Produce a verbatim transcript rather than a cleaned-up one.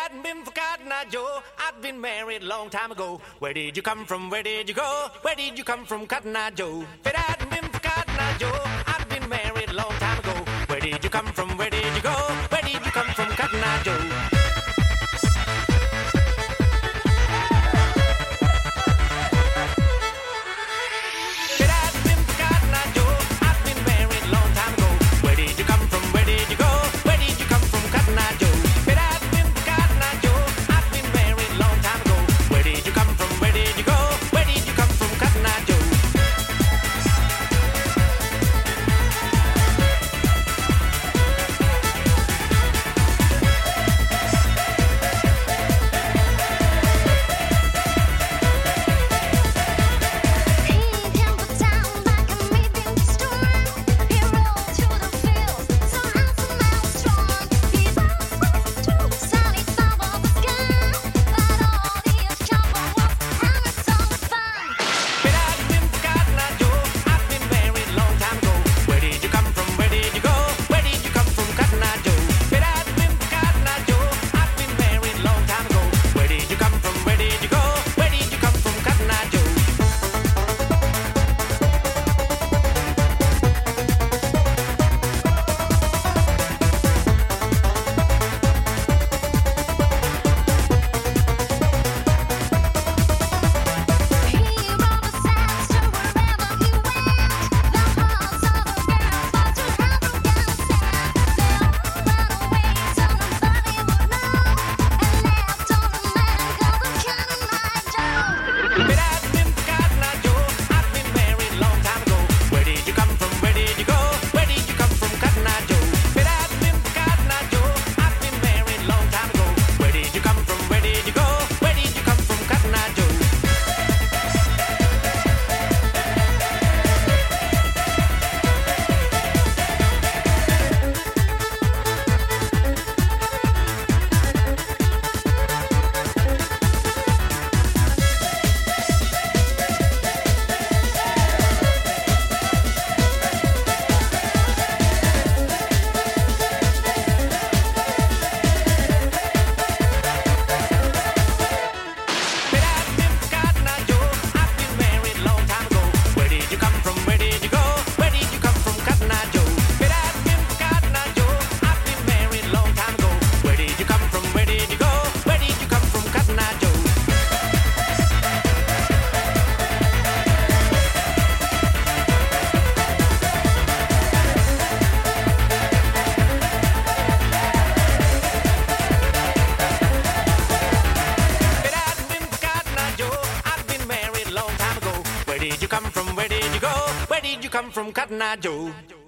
hadn't been for Cotton Eye Joe, I'd been married a long time ago. Where did you come from? Where did you go? Where did you come from, Cotton Eye Joe? If it hadn't been for Cotton Eye Joe, I'd been married a long time ago. Where did you come from? Where did you go? Where did you come from, Cotton Eye Joe? Where did you come from? Where did you go? Where did you come from, Cotton Eye Joe?